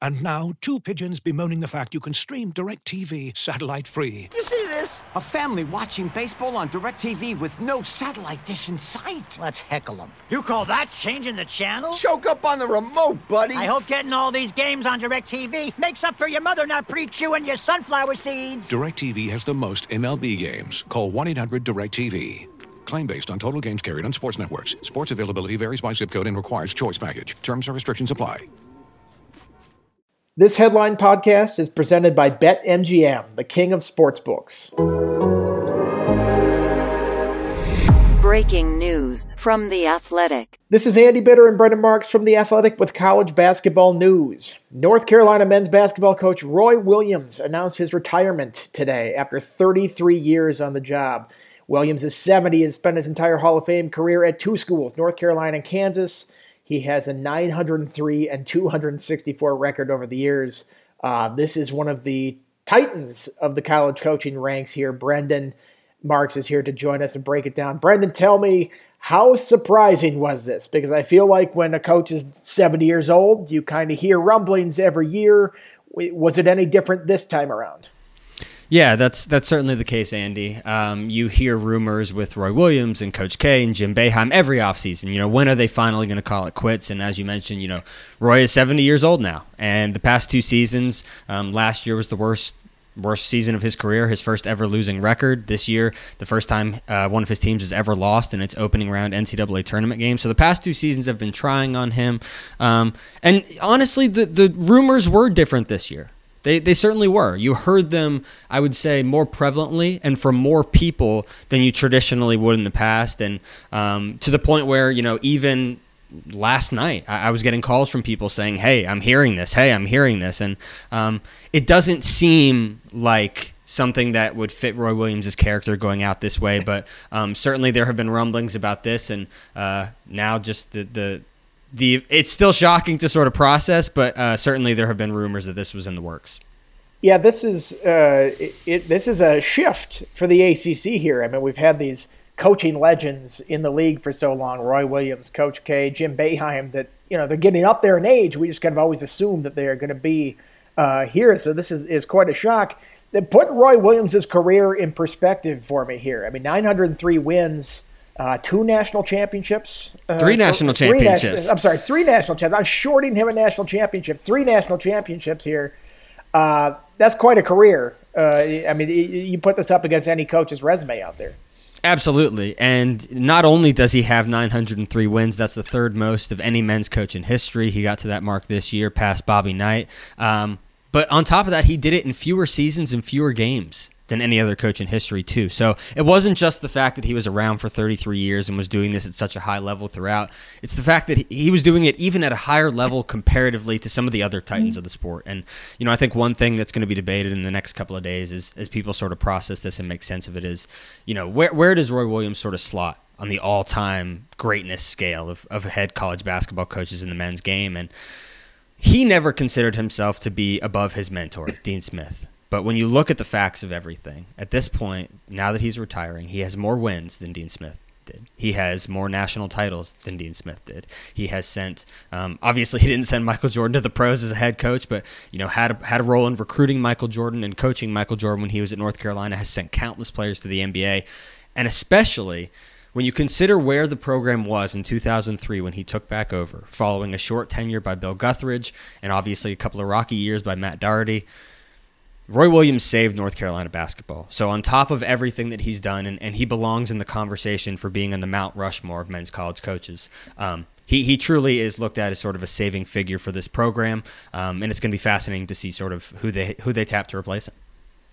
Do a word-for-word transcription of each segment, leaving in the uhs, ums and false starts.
And now, two pigeons bemoaning the fact you can stream DirecTV satellite-free. You see this? A family watching baseball on DirecTV with no satellite dish in sight. Let's heckle them. You call that changing the channel? Choke up on the remote, buddy. I hope getting all these games on DirecTV makes up for your mother not pre-chewing your sunflower seeds. DirecTV has the most M L B games. Call one eight hundred direct T V. Claim based on total games carried on sports networks. Sports availability varies by zip code and requires choice package. Terms and restrictions apply. This Headline podcast is presented by BetMGM, the king of sportsbooks. Breaking news from The Athletic. This is Andy Bitter and Brendan Marks from The Athletic with college basketball news. North Carolina men's basketball coach Roy Williams announced his retirement today after thirty-three years on the job. Williams is seventy, has spent his entire Hall of Fame career at two schools, North Carolina and Kansas. He has a nine hundred three and two hundred sixty-four record over the years. Uh, this is one of the titans of the college coaching ranks here. Brendan Marks is here to join us and break it down. Brendan, tell me, how surprising was this? Because I feel like when a coach is seventy years old, you kind of hear rumblings every year. Was it any different this time around? Yeah, that's that's certainly the case, Andy. Um, you hear rumors with Roy Williams and Coach K and Jim Boeheim every offseason. You know, when are they finally going to call it quits? And as you mentioned, you know, Roy is seventy years old now. And the past two seasons, um, last year was the worst worst season of his career, his first ever losing record. This year, the first time uh, one of his teams has ever lost in its opening round N C double A tournament game. So the past two seasons have been trying on him. Um, and honestly, the, the rumors were different this year. They they certainly were. You heard them, I would say, more prevalently and from more people than you traditionally would in the past. And um, to the point where, you know, even last night, I, I was getting calls from people saying, hey, I'm hearing this. Hey, I'm hearing this. And um, it doesn't seem like something that would fit Roy Williams' character going out this way. But um, certainly there have been rumblings about this. And uh, now just the the The it's still shocking to sort of process, but uh, certainly there have been rumors that this was in the works. Yeah, this is uh, it, it, this is a shift for the A C C here. I mean, we've had these coaching legends in the league for so long: Roy Williams, Coach K, Jim Boeheim. That you know they're getting up there in age. We just kind of always assumed that they are going to be uh, here. So this is is quite a shock. That put Roy Williams' career in perspective for me here. I mean, nine hundred three wins. Uh, two national championships. Uh, three national three championships. National, I'm sorry, three national championships. I'm shorting him a national championship. Three national championships here. Uh, that's quite a career. Uh, I mean, you put this up against any coach's resume out there. Absolutely. And not only does he have nine hundred three wins, that's the third most of any men's coach in history. He got to that mark this year, past Bobby Knight. Um, but on top of that, he did it in fewer seasons and fewer games than any other coach in history, too. So it wasn't just the fact that he was around for thirty-three years and was doing this at such a high level throughout. It's the fact that he was doing it even at a higher level comparatively to some of the other titans mm-hmm. of the sport. And, you know, I think one thing that's going to be debated in the next couple of days is, as people sort of process this and make sense of it is, you know, where where does Roy Williams sort of slot on the all-time greatness scale of, of head college basketball coaches in the men's game? And he never considered himself to be above his mentor, Dean Smith. But when you look at the facts of everything, at this point, now that he's retiring, he has more wins than Dean Smith did. He has more national titles than Dean Smith did. He has sent, um, obviously he didn't send Michael Jordan to the pros as a head coach, but you know had a, had a role in recruiting Michael Jordan and coaching Michael Jordan when he was at North Carolina, has sent countless players to the N B A. And especially when you consider where the program was in two thousand three when he took back over, following a short tenure by Bill Guthridge and obviously a couple of rocky years by Matt Doherty, Roy Williams saved North Carolina basketball. So on top of everything that he's done, and, and he belongs in the conversation for being in the Mount Rushmore of men's college coaches, um, he he truly is looked at as sort of a saving figure for this program, um, and it's going to be fascinating to see sort of who they who they tap to replace him.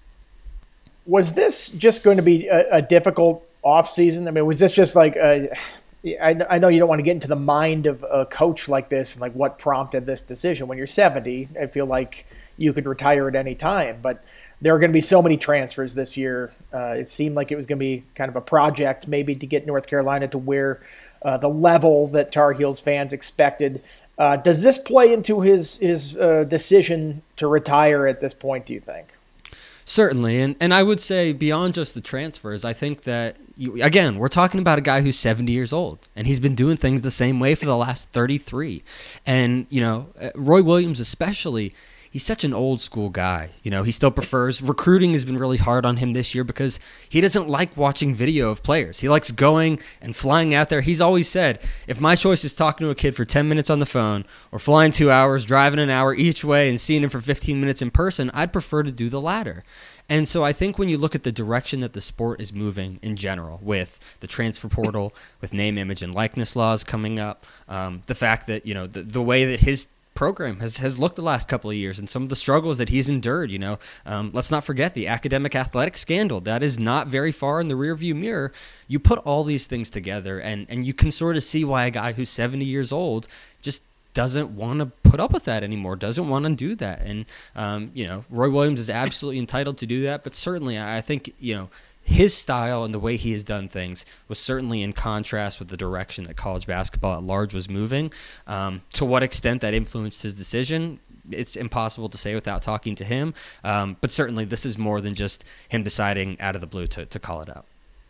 Was this just going to be a, a difficult offseason? I mean, was this just like a, I, I know you don't want to get into the mind of a coach like this and like what prompted this decision. When you're seventy, I feel like you could retire at any time, but there are going to be so many transfers this year. Uh, it seemed like it was going to be kind of a project maybe to get North Carolina to where uh, the level that Tar Heels fans expected. Uh, does this play into his, his uh, decision to retire at this point, do you think? Certainly, and and I would say beyond just the transfers, I think that, you, again, we're talking about a guy who's seventy years old, and he's been doing things the same way for the last thirty-three. And, you know, Roy Williams especially, he's such an old school guy. You know, he still prefers, recruiting has been really hard on him this year because he doesn't like watching video of players. He likes going and flying out there. He's always said, if my choice is talking to a kid for ten minutes on the phone or flying two hours, driving an hour each way and seeing him for fifteen minutes in person, I'd prefer to do the latter. And so I think when you look at the direction that the sport is moving in general, with the transfer portal, with name, image, and likeness laws coming up, um, the fact that, you know, the, the way that his program has, has looked the last couple of years and some of the struggles that he's endured, you know, um, let's not forget the academic athletic scandal. That is not very far in the rearview mirror. You put all these things together and, and you can sort of see why a guy who's seventy years old just doesn't want to put up with that anymore, doesn't want to do that. And, um, you know, Roy Williams is absolutely entitled to do that. But certainly I think, you know, his style and the way he has done things was certainly in contrast with the direction that college basketball at large was moving. Um, to what extent that influenced his decision, it's impossible to say without talking to him. Um, but certainly this is more than just him deciding out of the blue to, to call it out.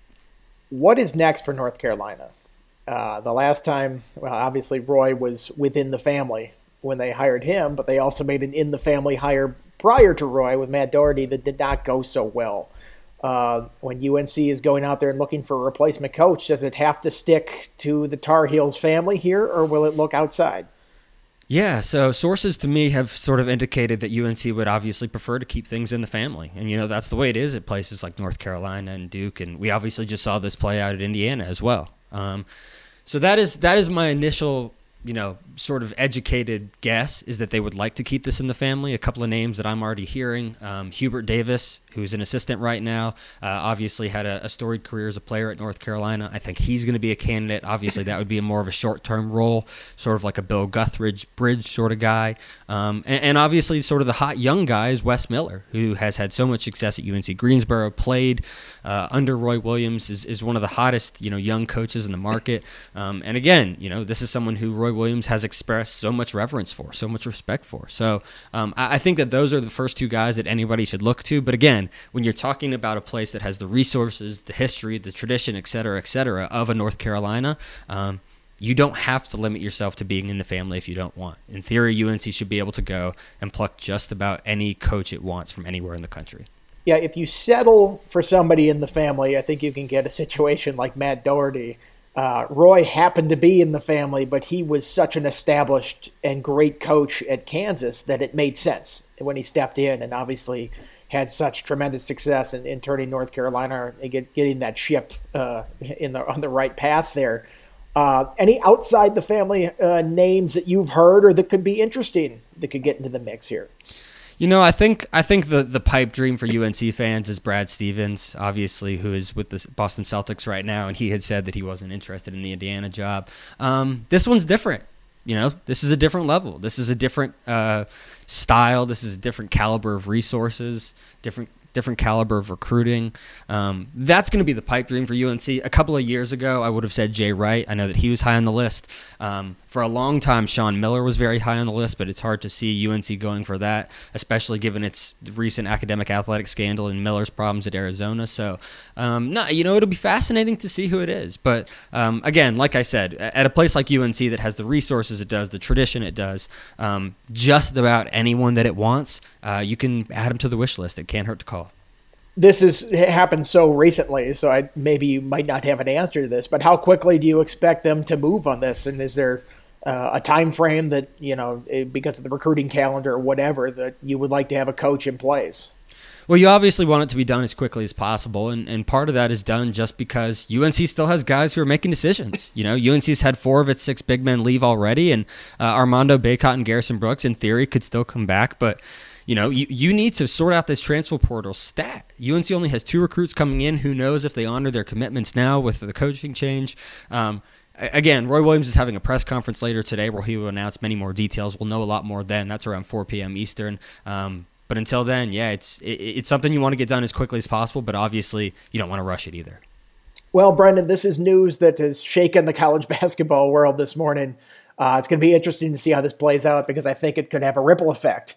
What is next for North Carolina? Uh, the last time, well, obviously Roy was within the family when they hired him, but they also made an in-the-family hire prior to Roy with Matt Doherty that did not go so well. Uh, when U N C is going out there and looking for a replacement coach, does it have to stick to the Tar Heels family here, or will it look outside? Yeah, so sources to me have sort of indicated that U N C would obviously prefer to keep things in the family. And, you know, that's the way it is at places like North Carolina and Duke. And we obviously just saw this play out at Indiana as well. Um, so that is that is my initial, you know, sort of educated guess, is that they would like to keep this in the family. A couple of names that I'm already hearing. Um, Hubert Davis, who's an assistant right now, uh, obviously had a, a storied career as a player at North Carolina. I think he's going to be a candidate. Obviously, that would be a more of a short-term role, sort of like a Bill Guthridge bridge sort of guy. Um, and, and obviously, sort of the hot young guy is Wes Miller, who has had so much success at U N C Greensboro, played uh, under Roy Williams, is, is one of the hottest, you know, young coaches in the market. Um, and again, you know, this is someone who Roy Williams has expressed so much reverence for, so much respect for. So um, I, I think that those are the first two guys that anybody should look to. But again, when you're talking about a place that has the resources, the history, the tradition, et cetera, et cetera, of a North Carolina, um, you don't have to limit yourself to being in the family if you don't want. In theory, U N C should be able to go and pluck just about any coach it wants from anywhere in the country. Yeah, if you settle for somebody in the family, I think you can get a situation like Matt Doherty. Uh, Roy happened to be in the family, but he was such an established and great coach at Kansas that it made sense when he stepped in, and obviously had such tremendous success in, in turning North Carolina and get, getting that ship uh, in the on the right path there. Uh, any outside the family uh, names that you've heard or that could be interesting that could get into the mix here? You know, I think I think the, the pipe dream for U N C fans is Brad Stevens, obviously, who is with the Boston Celtics right now, and he had said that he wasn't interested in the Indiana job. Um, this one's different. You know, this is a different level. This is a different uh, style. This is a different caliber of resources, different different caliber of recruiting. Um, that's going to be the pipe dream for U N C. A couple of years ago, I would have said Jay Wright. I know that he was high on the list. Um, for a long time, Sean Miller was very high on the list, but it's hard to see U N C going for that, especially given its recent academic athletic scandal and Miller's problems at Arizona. So, um, no, you know, it'll be fascinating to see who it is. But um, again, like I said, at a place like U N C that has the resources it does, the tradition it does, um, just about anyone that it wants, uh, you can add them to the wish list. It can't hurt to call. This has happened so recently, so I maybe you might not have an answer to this, but how quickly do you expect them to move on this? And is there uh, a time frame that, you know, because of the recruiting calendar or whatever, that you would like to have a coach in place? Well, you obviously want it to be done as quickly as possible, and, and part of that is done just because U N C still has guys who are making decisions. You know, U N C's had four of its six big men leave already, and uh, Armando Bacot and Garrison Brooks, in theory, could still come back, but you know, you, you need to sort out this transfer portal stat. U N C only has two recruits coming in. Who knows if they honor their commitments now with the coaching change? Um, again, Roy Williams is having a press conference later today where he will announce many more details. We'll know a lot more then. That's around four p.m. Eastern. Um, but until then, yeah, it's it, it's something you want to get done as quickly as possible, but obviously you don't want to rush it either. Well, Brendan, this is news that has shaken the college basketball world this morning. Uh, it's going to be interesting to see how this plays out because I think it could have a ripple effect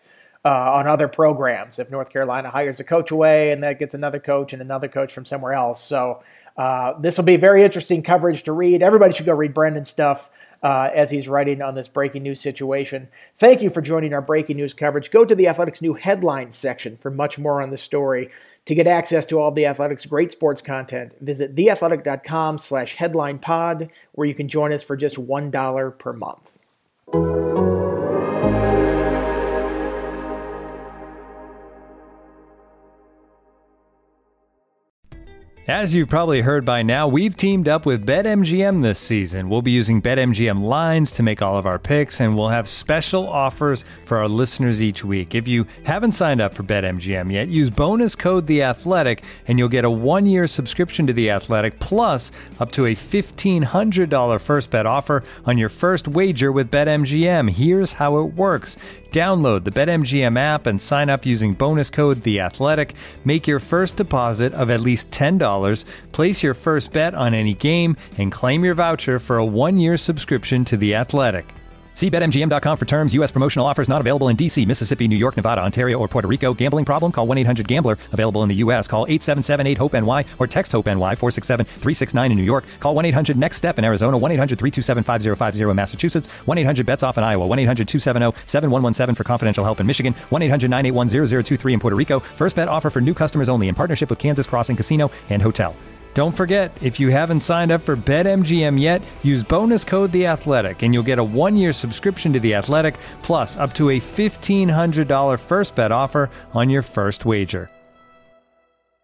uh, on other programs if North Carolina hires a coach away and that gets another coach and another coach from somewhere else. So uh, this will be very interesting coverage to read. Everybody should go read Brendan's stuff uh, as he's writing on this breaking news situation. Thank you for joining our breaking news coverage. Go to the Athletics new headlines section for much more on the story. To get access to all of the Athletics' great sports content, visit theathletic.com slash headline pod, where you can join us for just one dollar per month. As you've probably heard by now, we've teamed up with BetMGM this season. We'll be using BetMGM lines to make all of our picks, and we'll have special offers for our listeners each week. If you haven't signed up for BetMGM yet, use bonus code The Athletic, and you'll get a one-year subscription to The Athletic, plus up to a fifteen hundred dollars first bet offer on your first wager with BetMGM. Here's how it works. Download the BetMGM app and sign up using bonus code The Athletic. Make your first deposit of at least ten dollars, place your first bet on any game, and claim your voucher for a one-year subscription to The Athletic. See Bet M G M dot com for terms. U S promotional offers not available in D C, Mississippi, New York, Nevada, Ontario, or Puerto Rico. Gambling problem? Call one eight hundred gambler. Available in the U S. Call eight seven seven eight hope N Y or text HOPE-NY four six seven three six nine in New York. Call one eight hundred next step in Arizona. one eight hundred three two seven five zero five zero in Massachusetts. one eight hundred bets off in Iowa. one eight hundred two seven zero seven one one seven for confidential help in Michigan. one eight hundred nine eight one zero zero two three in Puerto Rico. First bet offer for new customers only in partnership with Kansas Crossing Casino and Hotel. Don't forget, if you haven't signed up for BetMGM yet, use bonus code The Athletic, and you'll get a one-year subscription to The Athletic, plus up to a fifteen hundred dollars first bet offer on your first wager.